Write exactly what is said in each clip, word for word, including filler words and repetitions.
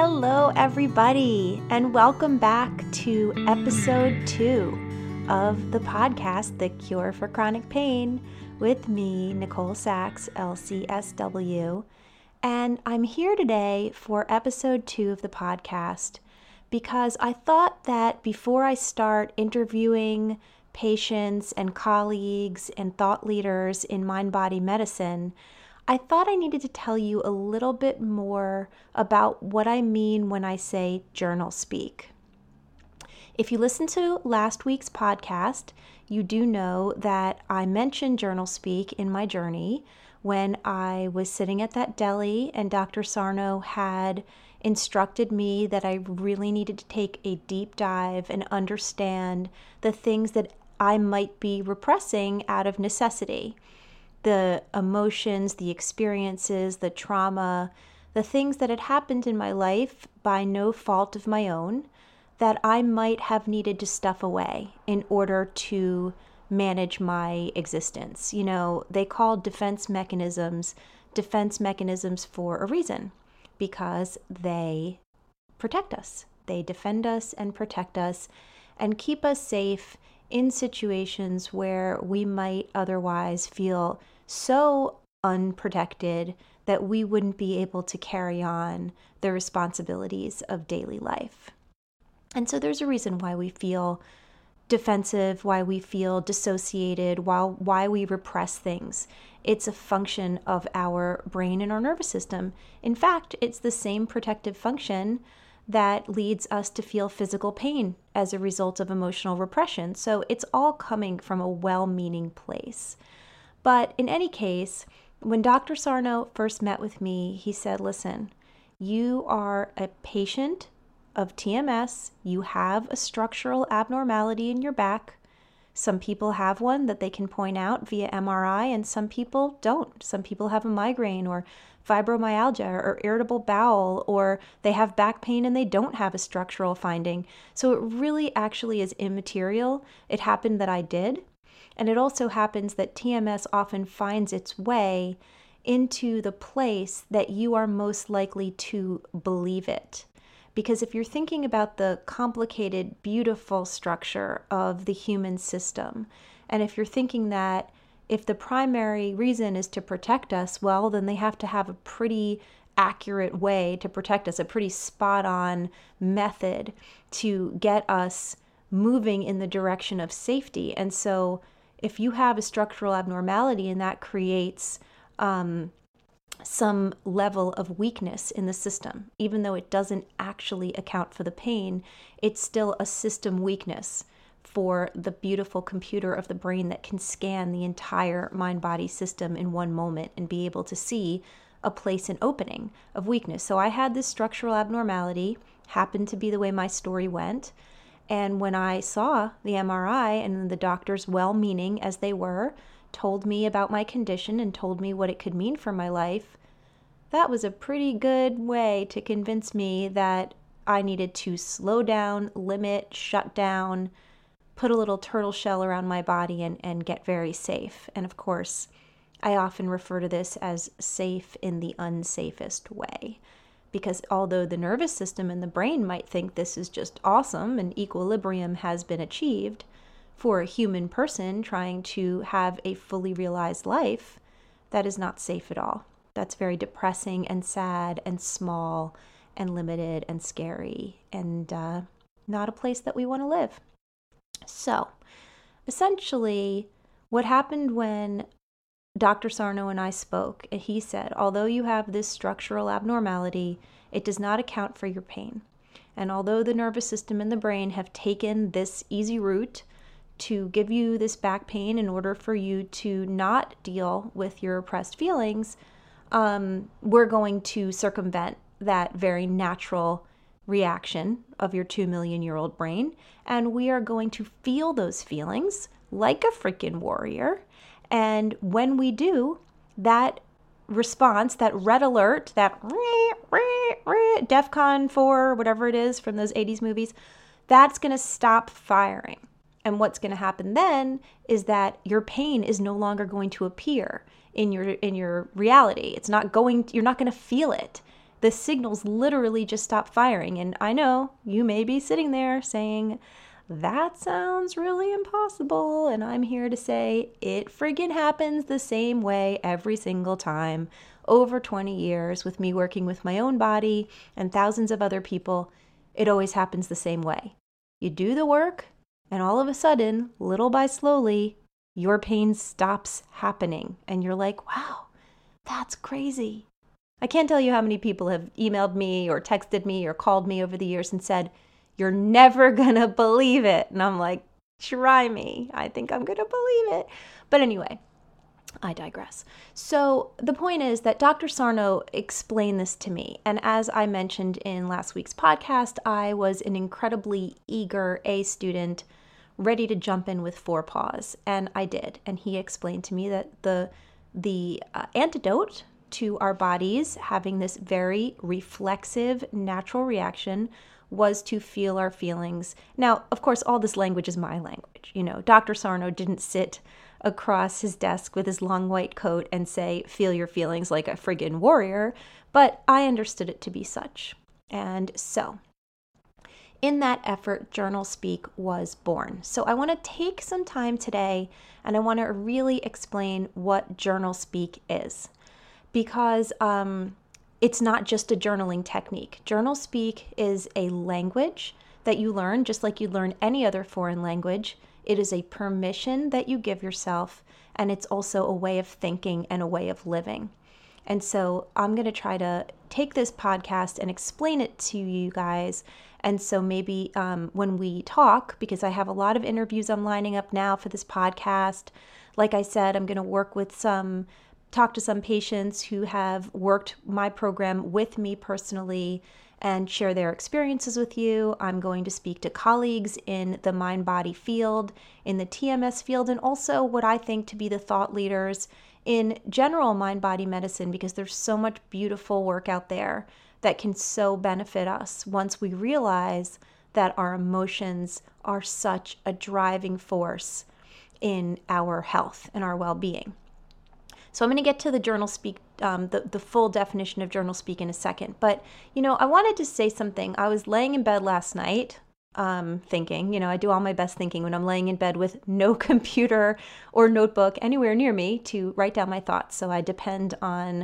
Hello, everybody, and welcome back to episode two of the podcast, The Cure for Chronic Pain, with me, Nicole Sachs, L C S W. And I'm here today for episode two of the podcast because I thought that before I start interviewing patients and colleagues and thought leaders in mind-body medicine, I thought I needed to tell you a little bit more about what I mean when I say journal speak. If you listened to last week's podcast, you do know that I mentioned journal speak in my journey when I was sitting at that deli and Doctor Sarno had instructed me that I really needed to take a deep dive and understand the things that I might be repressing out of necessity. The emotions, the experiences, the trauma, the things that had happened in my life by no fault of my own that I might have needed to stuff away in order to manage my existence. You know, they call defense mechanisms defense mechanisms for a reason, because they protect us. They defend us and protect us and keep us safe in situations where we might otherwise feel so unprotected that we wouldn't be able to carry on the responsibilities of daily life. And so there's a reason why we feel defensive, why we feel dissociated, while why we repress things. It's a function of our brain and our nervous system. In fact, it's the same protective function that leads us to feel physical pain as a result of emotional repression. So it's all coming from a well-meaning place. But in any case, when Doctor Sarno first met with me, he said, listen, you are a patient of T M S. You have a structural abnormality in your back. Some people have one that they can point out via M R I, and some people don't. Some people have a migraine or fibromyalgia or irritable bowel, or they have back pain and they don't have a structural finding. So it really actually is immaterial. It happened that I did. And it also happens that T M S often finds its way into the place that you are most likely to believe it. Because if you're thinking about the complicated, beautiful structure of the human system, and if you're thinking that if the primary reason is to protect us, well, then they have to have a pretty accurate way to protect us, a pretty spot-on method to get us moving in the direction of safety. And so if you have a structural abnormality and that creates um, some level of weakness in the system, even though it doesn't actually account for the pain, it's still a system weakness for the beautiful computer of the brain that can scan the entire mind-body system in one moment and be able to see a place and opening of weakness. So I had this structural abnormality, happened to be the way my story went. And when I saw the M R I and the doctors, well-meaning as they were, told me about my condition and told me what it could mean for my life, that was a pretty good way to convince me that I needed to slow down, limit, shut down, put a little turtle shell around my body and, and get very safe. And of course, I often refer to this as safe in the unsafest way. Because although the nervous system and the brain might think this is just awesome and equilibrium has been achieved for a human person trying to have a fully realized life, that is not safe at all. That's very depressing and sad and small and limited and scary and uh, not a place that we want to live. So essentially, what happened when Doctor Sarno and I spoke, and he said, although you have this structural abnormality, it does not account for your pain. And although the nervous system and the brain have taken this easy route to give you this back pain in order for you to not deal with your repressed feelings, um, we're going to circumvent that very natural reaction of your two million year old brain. And we are going to feel those feelings like a freaking warrior. And when we do, that response, that red alert, that DEFCON four, whatever it is from those eighties movies, that's going to stop firing. And what's going to happen then is that your pain is no longer going to appear in your in your reality. It's not going, you're not going to feel it. the signals literally just stop firing. And I know you may be sitting there saying, that sounds really impossible. And I'm here to say it friggin' happens the same way every single time. Over twenty years with me working with my own body and thousands of other people, it always happens the same way. You do the work, and all of a sudden, little by slowly, your pain stops happening. And you're like, wow, that's crazy. I can't tell you how many people have emailed me or texted me or called me over the years and said, you're never gonna believe it. And I'm like, try me. I think I'm gonna believe it. But anyway, I digress. So the point is that Doctor Sarno explained this to me. And as I mentioned in last week's podcast, I was an incredibly eager A student, ready to jump in with four paws. And I did. And he explained to me that the, the uh, antidote to our bodies having this very reflexive, natural reaction was to feel our feelings. Now, of course, all this language is my language. You know, Doctor Sarno didn't sit across his desk with his long white coat and say, feel your feelings like a friggin' warrior, but I understood it to be such. And so, in that effort, Journal Speak was born. So I want to take some time today and I want to really explain what Journal Speak is, because um, it's not just a journaling technique. Journal Speak is a language that you learn just like you learn any other foreign language. It is a permission that you give yourself, and it's also a way of thinking and a way of living. And so I'm going to try to take this podcast and explain it to you guys. And so maybe um, when we talk, because I have a lot of interviews I'm lining up now for this podcast, like I said, I'm going to work with some, talk to some patients who have worked my program with me personally and share their experiences with you. I'm going to speak to colleagues in the mind-body field, in the T M S field, and also what I think to be the thought leaders in general mind-body medicine, because there's so much beautiful work out there that can so benefit us once we realize that our emotions are such a driving force in our health and our well-being. So I'm going to get to the Journal Speak, um, the, the full definition of Journal Speak in a second. But, you know, I wanted to say something. I was laying in bed last night um, thinking, you know, I do all my best thinking when I'm laying in bed with no computer or notebook anywhere near me to write down my thoughts. So I depend on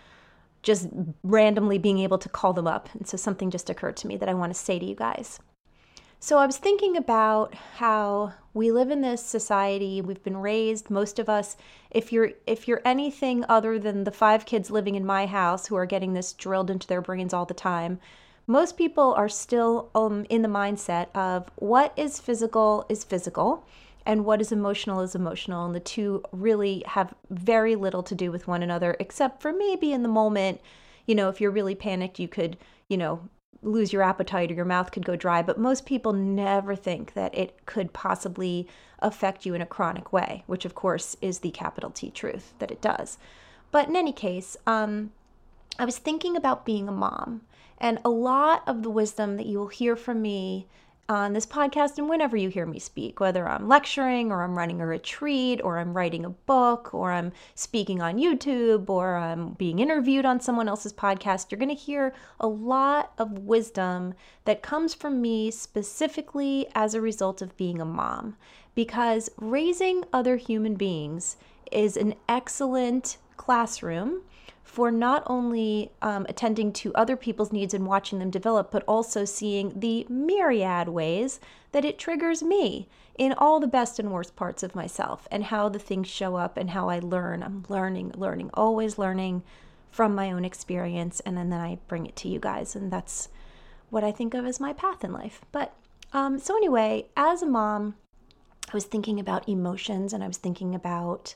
just randomly being able to call them up. And so something just occurred to me that I want to say to you guys. So I was thinking about how we live in this society. We've been raised, most of us, if you're if you're anything other than the five kids living in my house who are getting this drilled into their brains all the time, most people are still um, in the mindset of what is physical is physical and what is emotional is emotional. And the two really have very little to do with one another, except for maybe in the moment, you know, if you're really panicked, you could, you know, lose your appetite or your mouth could go dry, but most people never think that it could possibly affect you in a chronic way, which of course is the capital T truth that it does. But in any case, um, I was thinking about being a mom, and a lot of the wisdom that you will hear from me on this podcast and whenever you hear me speak, whether I'm lecturing or I'm running a retreat or I'm writing a book or I'm speaking on YouTube or I'm being interviewed on someone else's podcast, you're going to hear a lot of wisdom that comes from me specifically as a result of being a mom, because raising other human beings is an excellent classroom for not only um, attending to other people's needs and watching them develop, but also seeing the myriad ways that it triggers me in all the best and worst parts of myself and how the things show up and how I learn. I'm learning, learning, always learning from my own experience, and then, then I bring it to you guys, and that's what I think of as my path in life. But um, so anyway, as a mom, I was thinking about emotions, and I was thinking about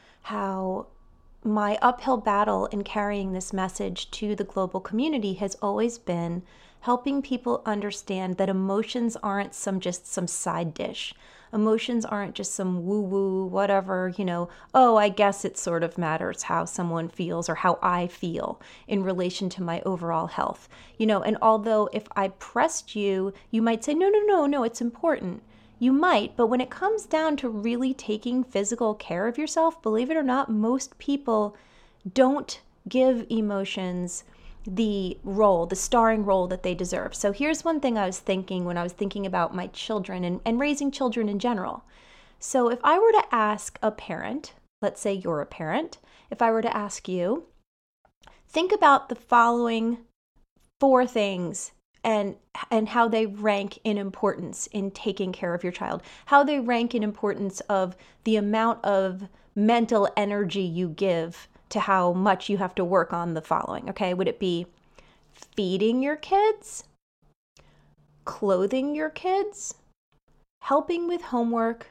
how my uphill battle in carrying this message to the global community has always been helping people understand that emotions aren't some just some side dish. Emotions aren't just some woo-woo, whatever, you know, oh, I guess it sort of matters how someone feels or how I feel in relation to my overall health. You know, and although if I pressed you, you might say, no, no, no, no, it's important. You might, but when it comes down to really taking physical care of yourself, believe it or not, most people don't give emotions the role, the starring role that they deserve. So here's one thing I was thinking when I was thinking about my children and, and raising children in general. So if I were to ask a parent, let's say you're a parent, if I were to ask you, think about the following four things and and how they rank in importance in taking care of your child, how they rank in importance of the amount of mental energy you give to how much you have to work on the following, okay? Would it be feeding your kids, clothing your kids, helping with homework,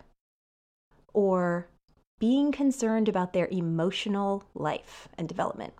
or being concerned about their emotional life and development?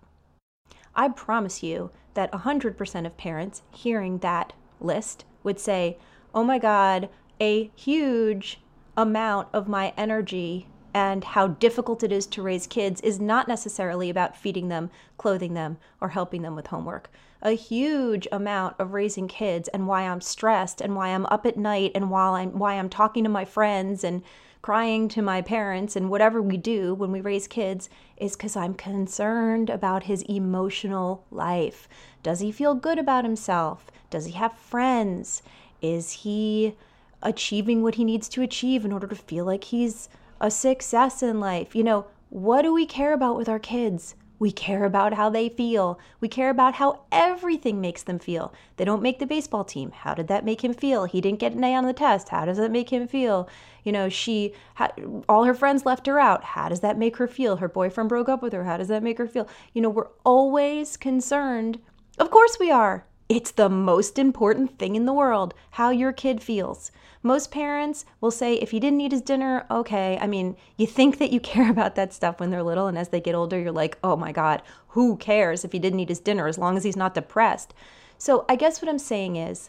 I promise you that one hundred percent of parents hearing that list would say, oh my God, a huge amount of my energy and how difficult it is to raise kids is not necessarily about feeding them, clothing them, or helping them with homework. A huge amount of raising kids and why I'm stressed and why I'm up at night and while I'm why I'm talking to my friends and crying to my parents and whatever we do when we raise kids is because I'm concerned about his emotional life. Does he feel good about himself? Does he have friends? Is he achieving what he needs to achieve in order to feel like he's a success in life? You know, what do we care about with our kids? We care about how they feel. We care about how everything makes them feel. They don't make the baseball team. How did that make him feel? He didn't get an A on the test. How does that make him feel? You know, she, all her friends left her out. How does that make her feel? Her boyfriend broke up with her. How does that make her feel? You know, we're always concerned. Of course we are. It's the most important thing in the world, how your kid feels. Most parents will say, if he didn't eat his dinner, okay. I mean, you think that you care about that stuff when they're little, and as they get older, you're like, oh my God, who cares if he didn't eat his dinner as long as he's not depressed? So I guess what I'm saying is,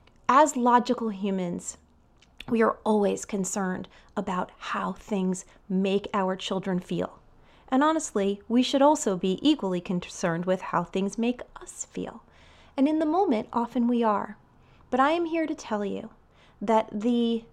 as logical humans, we are always concerned about how things make our children feel. And honestly, we should also be equally concerned with how things make us feel. And in the moment, often we are. But I am here to tell you that the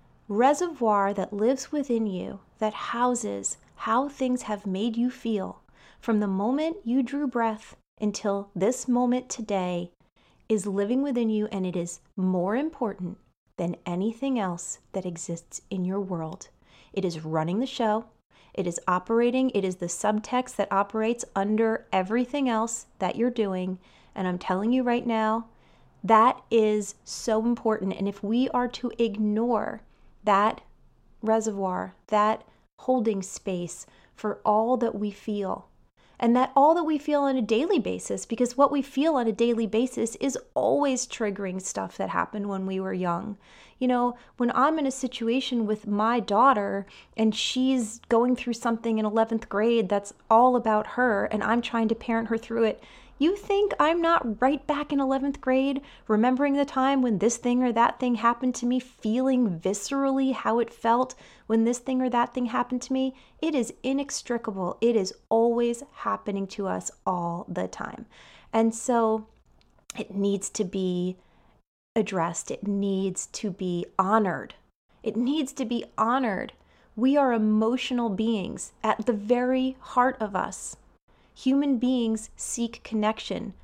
reservoir that lives within you, that houses how things have made you feel from the moment you drew breath until this moment today, is living within you, and it is more important than anything else that exists in your world. It is running the show. It is operating. It is the subtext that operates under everything else that you're doing. And I'm telling you right now, that is so important. And if we are to ignore that reservoir, that holding space for all that we feel, and that all that we feel on a daily basis, because what we feel on a daily basis is always triggering stuff that happened when we were young. You know, when I'm in a situation with my daughter and she's going through something in eleventh grade that's all about her and I'm trying to parent her through it, you think I'm not right back in eleventh grade, remembering the time when this thing or that thing happened to me, feeling viscerally how it felt when this thing or that thing happened to me? It is inextricable. It is always happening to us all the time. And so it needs to be addressed. It needs to be honored. It needs to be honored. We are emotional beings at the very heart of us. Human beings seek connection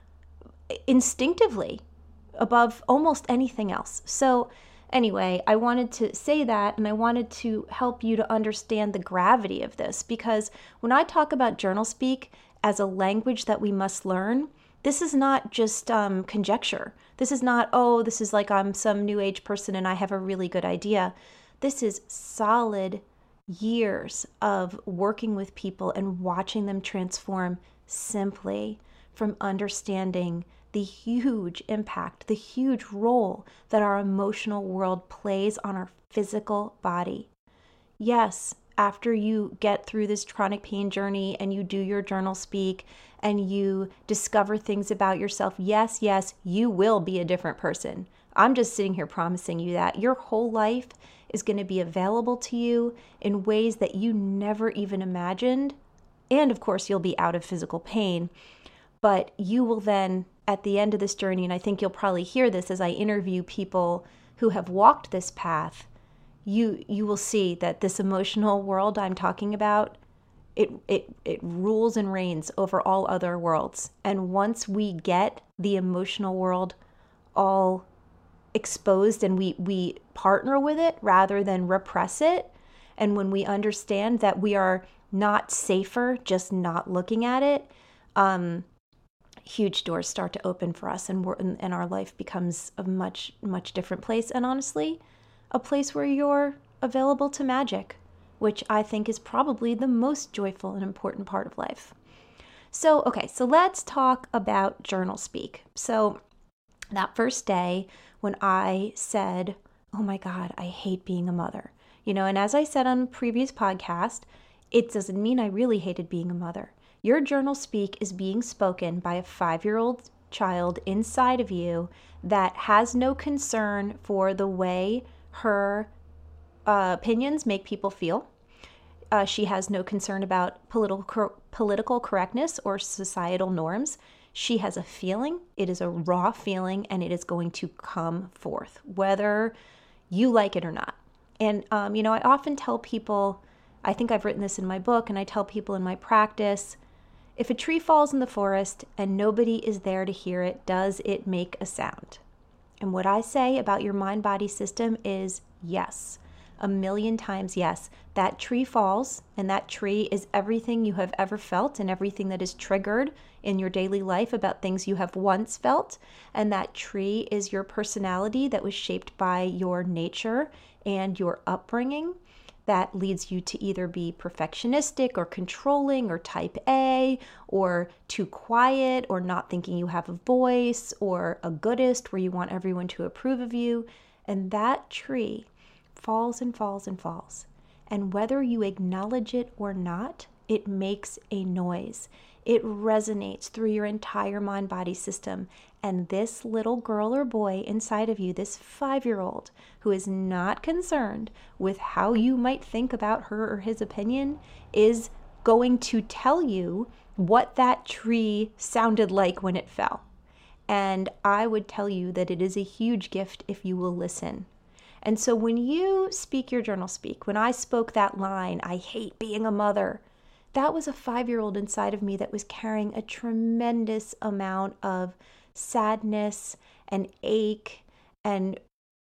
instinctively above almost anything else. So anyway, I wanted to say that, and I wanted to help you to understand the gravity of this, because when I talk about journal speak as a language that we must learn, this is not just um, conjecture. This is not, oh, this is like I'm some new age person and I have a really good idea. This is solid years of working with people and watching them transform simply from understanding the huge impact, the huge role that our emotional world plays on our physical body. Yes, after you get through this chronic pain journey and you do your journal speak and you discover things about yourself, yes, yes, you will be a different person. I'm just sitting here promising you that your whole life is going to be available to you in ways that you never even imagined. And of course, you'll be out of physical pain, but you will then, at the end of this journey, and I think you'll probably hear this as I interview people who have walked this path, you you will see that this emotional world I'm talking about, It, it, it rules and reigns over all other worlds. And once we get the emotional world all exposed and we, we partner with it rather than repress it, and when we understand that we are not safer just not looking at it, um, huge doors start to open for us, and, we're, and our life becomes a much, much different place. And honestly, a place where you're available to magic, which I think is probably the most joyful and important part of life. So, okay, so let's talk about journal speak. So that first day when I said, oh my God, I hate being a mother, you know, and as I said on a previous podcast, it doesn't mean I really hated being a mother. Your journal speak is being spoken by a five-year-old child inside of you that has no concern for the way her uh, opinions make people feel. Uh, she has no concern about political cor- political correctness or societal norms. She has a feeling. It is a raw feeling, and it is going to come forth, whether you like it or not. And, um, you know, I often tell people, I think I've written this in my book, and I tell people in my practice, if a tree falls in the forest and nobody is there to hear it, does it make a sound? And what I say about your mind-body system is yes. A million times yes. That tree falls, and that tree is everything you have ever felt and everything that is triggered in your daily life about things you have once felt. And that tree is your personality that was shaped by your nature and your upbringing that leads you to either be perfectionistic or controlling or type A or too quiet or not thinking you have a voice or a goodist where you want everyone to approve of you. And that tree falls and falls and falls. And whether you acknowledge it or not, it makes a noise. It resonates through your entire mind-body system. And this little girl or boy inside of you, this five-year-old who is not concerned with how you might think about her or his opinion, is going to tell you what that tree sounded like when it fell. And I would tell you that it is a huge gift if you will listen. And so when you speak your journal speak, when I spoke that line, I hate being a mother, that was a five-year-old inside of me that was carrying a tremendous amount of sadness and ache and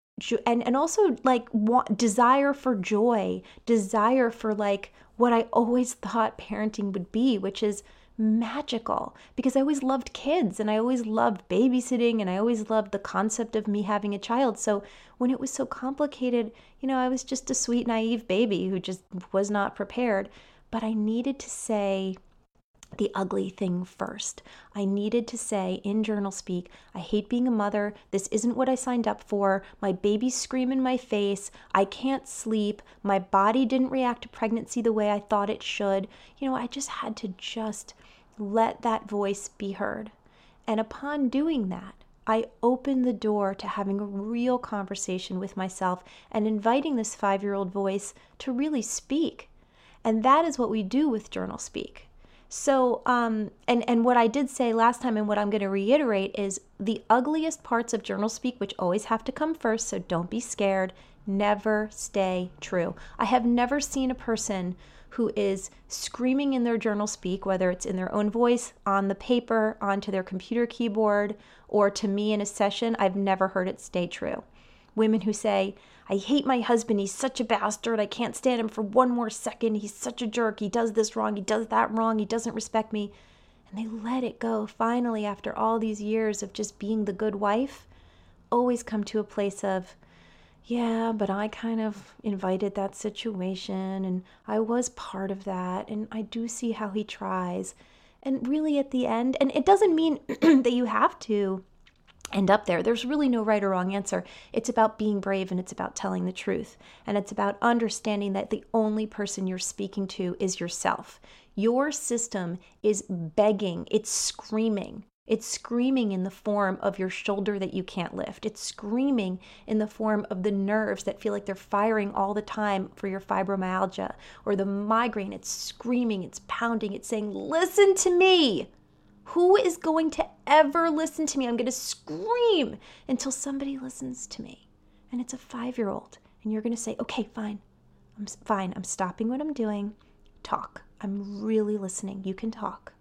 and and also like want, desire for joy, desire for like what I always thought parenting would be, which is magical, because I always loved kids and I always loved babysitting and I always loved the concept of me having a child. So when it was so complicated, you know, I was just a sweet, naive baby who just was not prepared. But I needed to say the ugly thing first. I needed to say in journal speak, I hate being a mother. This isn't what I signed up for. My babies scream in my face. I can't sleep. My body didn't react to pregnancy the way I thought it should. You know, I just had to just let that voice be heard. And upon doing that, I opened the door to having a real conversation with myself and inviting this five-year-old voice to really speak. And that is what we do with journal speak. So, um, and, and what I did say last time and what I'm going to reiterate is the ugliest parts of journal speak, which always have to come first, so don't be scared, never stay true. I have never seen a person who is screaming in their journal speak, whether it's in their own voice, on the paper, onto their computer keyboard, or to me in a session, I've never heard it stay true. Women who say, I hate my husband, he's such a bastard, I can't stand him for one more second, he's such a jerk, he does this wrong, he does that wrong, he doesn't respect me. And they let it go, finally, after all these years of just being the good wife, always come to a place of, yeah, but I kind of invited that situation, and I was part of that, and I do see how he tries. And really at the end, and it doesn't mean that you have to end up there. There's really no right or wrong answer. It's about being brave and it's about telling the truth. And it's about understanding that the only person you're speaking to is yourself. Your system is begging, it's screaming. It's screaming in the form of your shoulder that you can't lift. It's screaming in the form of the nerves that feel like they're firing all the time for your fibromyalgia or the migraine. It's screaming, it's pounding, it's saying, listen to me. Who is going to ever listen to me? I'm going to scream until somebody listens to me. And it's a five-year-old. And you're going to say, okay, fine. I'm fine. I'm stopping what I'm doing. Talk. I'm really listening. You can talk.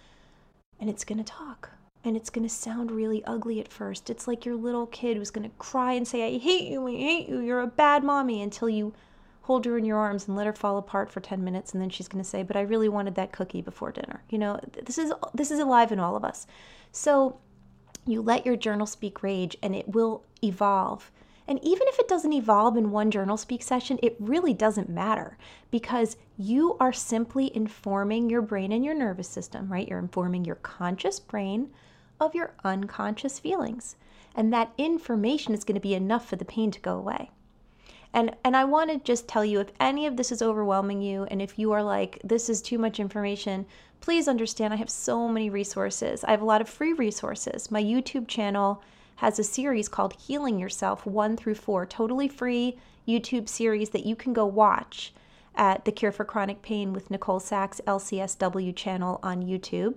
And it's going to talk. And it's going to sound really ugly at first. It's like your little kid who's going to cry and say, I hate you, I hate you, you're a bad mommy, until you hold her in your arms and let her fall apart for ten minutes. And then she's going to say, but I really wanted that cookie before dinner. You know, this is this is alive in all of us. So you let your journal speak rage and it will evolve. And even if it doesn't evolve in one journal speak session, it really doesn't matter, because you are simply informing your brain and your nervous system, right? You're informing your conscious brain of your unconscious feelings. And that information is going to be enough for the pain to go away. And and I want to just tell you, if any of this is overwhelming you, and if you are like, this is too much information, please understand I have so many resources. I have a lot of free resources. My YouTube channel has a series called Healing Yourself one through four, totally free YouTube series that you can go watch at The Cure for Chronic Pain with Nicole Sachs L C S W channel on YouTube.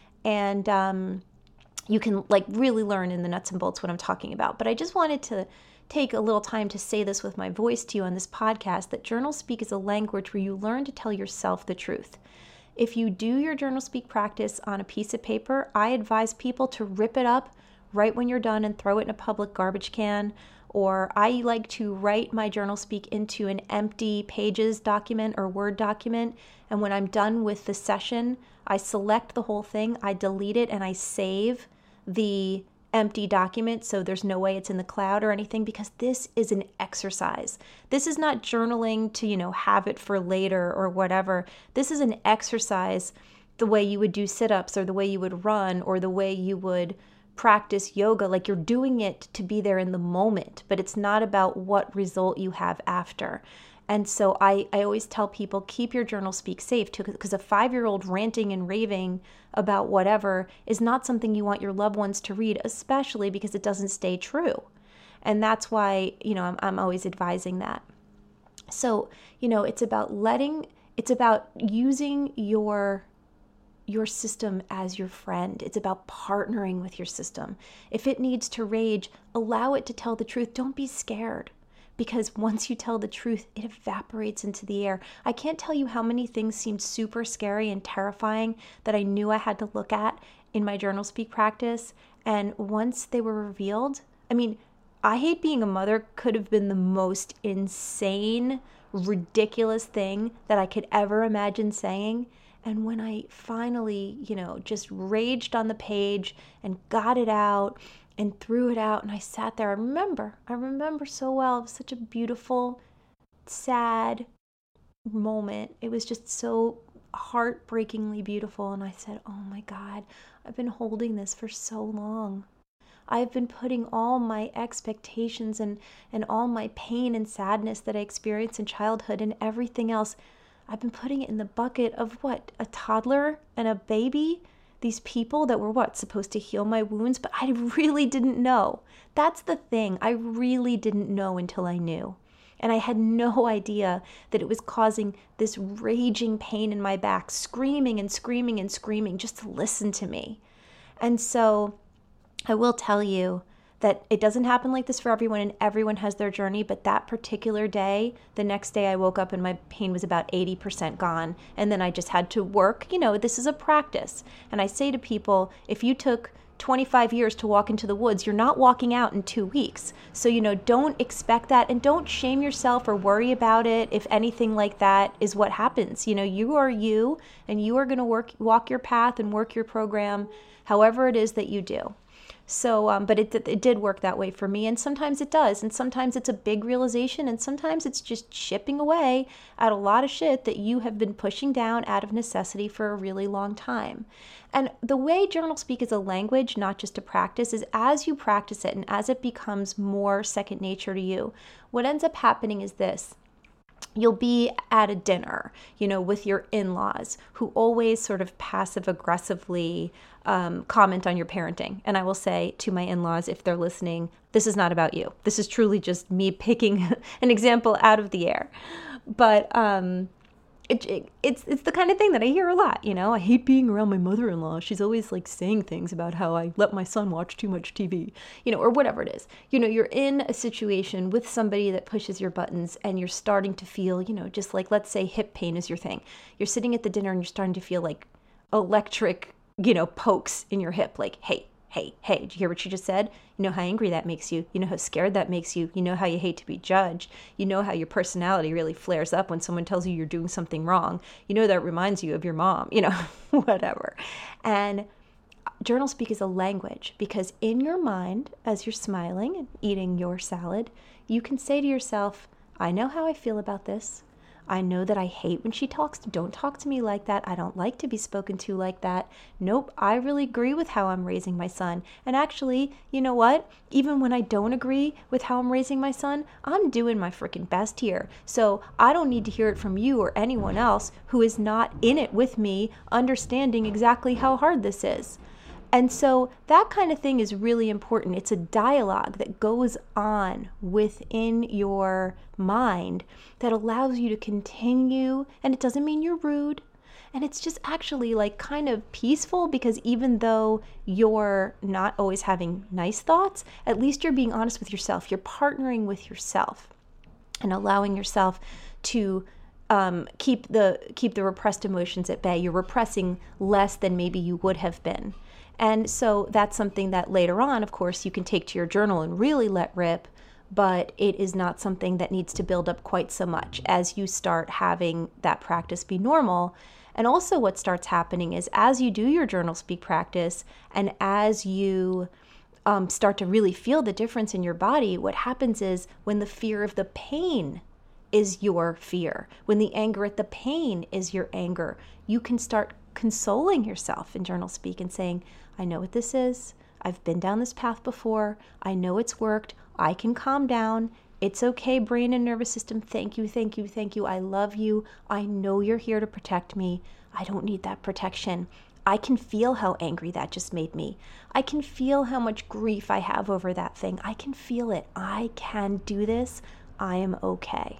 And um, you can like really learn in the nuts and bolts what I'm talking about. But I just wanted to take a little time to say this with my voice to you on this podcast, that journal speak is a language where you learn to tell yourself the truth. If you do your journal speak practice on a piece of paper, I advise people to rip it up right when you're done and throw it in a public garbage can. Or I like to write my journal speak into an empty pages document or Word document. And when I'm done with the session, I select the whole thing, I delete it, and I save the empty document so there's no way it's in the cloud or anything, because this is an exercise. This is not journaling to, you know, have it for later or whatever. This is an exercise the way you would do sit-ups or the way you would run or the way you would practice yoga. Like, you're doing it to be there in the moment, but it's not about what result you have after. And so I, I always tell people, keep your journal speak safe too, because a five-year-old ranting and raving about whatever is not something you want your loved ones to read, especially because it doesn't stay true. And that's why, you know, I'm, I'm always advising that. So, you know, it's about letting, it's about using your your system as your friend. It's about partnering with your system. If it needs to rage, allow it to tell the truth. Don't be scared, because once you tell the truth, it evaporates into the air. I can't tell you how many things seemed super scary and terrifying that I knew I had to look at in my journal speak practice. And once they were revealed, I mean, I hate being a mother could have been the most insane, ridiculous thing that I could ever imagine saying. And when I finally, you know, just raged on the page and got it out and threw it out, and I sat there, I remember, I remember so well. It was such a beautiful, sad moment. It was just so heartbreakingly beautiful. And I said, oh my God, I've been holding this for so long. I've been putting all my expectations and, and all my pain and sadness that I experienced in childhood and everything else, I've been putting it in the bucket of what? A toddler and a baby? These people that were what? Supposed to heal my wounds? But I really didn't know. That's the thing. I really didn't know until I knew. And I had no idea that it was causing this raging pain in my back, screaming and screaming and screaming just to listen to me. And so I will tell you that it doesn't happen like this for everyone, and everyone has their journey, but that particular day, the next day I woke up and my pain was about eighty percent gone, and then I just had to work. You know, this is a practice. And I say to people, if you took twenty-five years to walk into the woods, you're not walking out in two weeks. So, you know, don't expect that, and don't shame yourself or worry about it if anything like that is what happens. You know, you are you, and you are going to work, walk your path and work your program, however it is that you do. So, um, but it, it did work that way for me, and sometimes it does, and sometimes it's a big realization, and sometimes it's just chipping away at a lot of shit that you have been pushing down out of necessity for a really long time. And the way journal speak is a language, not just a practice, is as you practice it and as it becomes more second nature to you, what ends up happening is this. You'll be at a dinner, you know, with your in-laws who always sort of passive aggressively um, comment on your parenting. And I will say to my in-laws, if they're listening, this is not about you. This is truly just me picking an example out of the air. But, um, it, it, it's it's the kind of thing that I hear a lot, you know. I hate being around my mother-in-law. She's always like saying things about how I let my son watch too much T V, you know, or whatever it is. You know, you're in a situation with somebody that pushes your buttons and you're starting to feel, you know, just like, let's say hip pain is your thing. You're sitting at the dinner and you're starting to feel like electric, you know, pokes in your hip, like, hey, hey, hey, did you hear what she just said? You know how angry that makes you. You know how scared that makes you. You know how you hate to be judged. You know how your personality really flares up when someone tells you you're doing something wrong. You know that reminds you of your mom, you know, whatever. And journal speak is a language, because in your mind, as you're smiling and eating your salad, you can say to yourself, I know how I feel about this. I know that I hate when she talks. Don't talk to me like that. I don't like to be spoken to like that. Nope, I really agree with how I'm raising my son. And actually, you know what? Even when I don't agree with how I'm raising my son, I'm doing my freaking best here. So I don't need to hear it from you or anyone else who is not in it with me, understanding exactly how hard this is. And so that kind of thing is really important. It's a dialogue that goes on within your mind that allows you to continue, and it doesn't mean you're rude. And it's just actually like kind of peaceful, because even though you're not always having nice thoughts, at least you're being honest with yourself. You're partnering with yourself and allowing yourself to um, keep the keep the repressed emotions at bay. You're repressing less than maybe you would have been. And so that's something that later on, of course, you can take to your journal and really let rip, but it is not something that needs to build up quite so much as you start having that practice be normal. And also what starts happening is, as you do your journal speak practice and as you um, start to really feel the difference in your body, what happens is, when the fear of the pain is your fear, when the anger at the pain is your anger, you can start consoling yourself in journal speak and saying, I know what this is. I've been down this path before. I know it's worked. I can calm down. It's okay, brain and nervous system. Thank you, thank you, thank you. I love you. I know you're here to protect me. I don't need that protection. I can feel how angry that just made me. I can feel how much grief I have over that thing. I can feel it. I can do this. I am okay.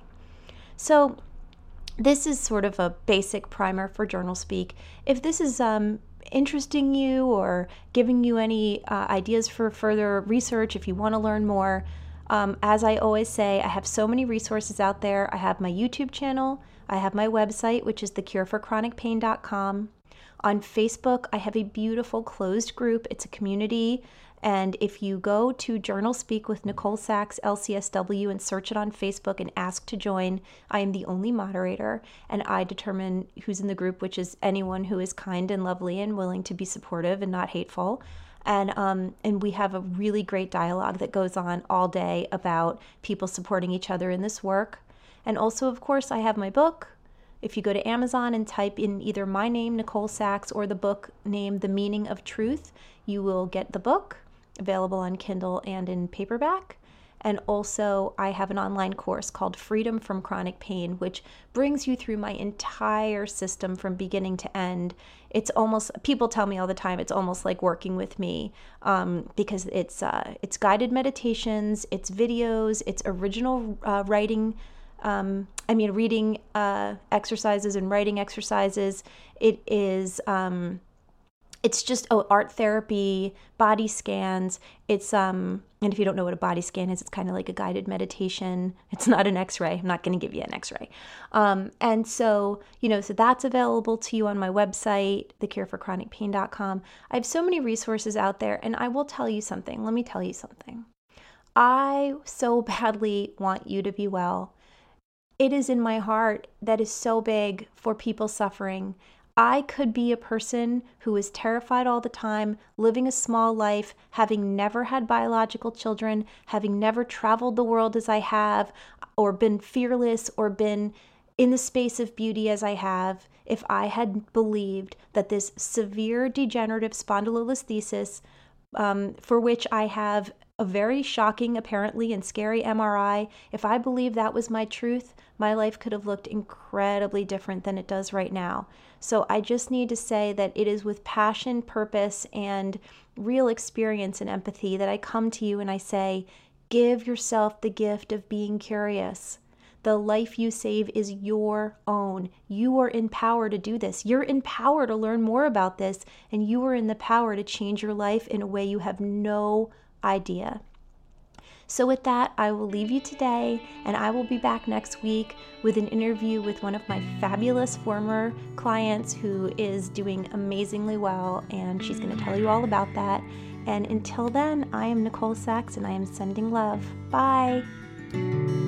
So this is sort of a basic primer for journal speak. If this is um, interesting you or giving you any uh, ideas for further research, if you want to learn more, um, as I always say, I have so many resources out there. I have my YouTube channel. I have my website, which is the cure for chronic pain dot com. On Facebook, I have a beautiful closed group. It's a community. And if you go to Journal Speak with Nicole Sachs, L C S W, and search it on Facebook and ask to join, I am the only moderator, and I determine who's in the group, which is anyone who is kind and lovely and willing to be supportive and not hateful. And um, and we have a really great dialogue that goes on all day about people supporting each other in this work. And also, of course, I have my book. If you go to Amazon and type in either my name, Nicole Sachs, or the book name, The Meaning of Truth, you will get the book, available on Kindle and in paperback. And also, I have an online course called Freedom from Chronic Pain, which brings you through my entire system from beginning to end. It's almost, people tell me all the time, it's almost like working with me, um, because it's uh, it's guided meditations, it's videos, it's original uh, writing, um, I mean, reading uh, exercises and writing exercises. It is... Um, It's just oh, art therapy, body scans. It's um, and if you don't know what a body scan is, it's kind of like a guided meditation. It's not an X-ray. I'm not going to give you an X-ray. Um, and so you know, so that's available to you on my website, the cure for chronic pain dot com. I have so many resources out there, and I will tell you something. Let me tell you something. I so badly want you to be well. It is in my heart that is so big for people suffering. I could be a person who is terrified all the time, living a small life, having never had biological children, having never traveled the world as I have, or been fearless, or been in the space of beauty as I have, if I had believed that this severe degenerative spondylolisthesis, um, for which I have a very shocking, apparently, and scary M R I, if I believed that was my truth, my life could have looked incredibly different than it does right now. So I just need to say that it is with passion, purpose, and real experience and empathy that I come to you and I say, give yourself the gift of being curious. The life you save is your own. You are in power to do this. You're in power to learn more about this, and you are in the power to change your life in a way you have no idea. So with that, I will leave you today, and I will be back next week with an interview with one of my fabulous former clients who is doing amazingly well, and she's going to tell you all about that. And until then, I am Nicole Sachs, and I am sending love. Bye.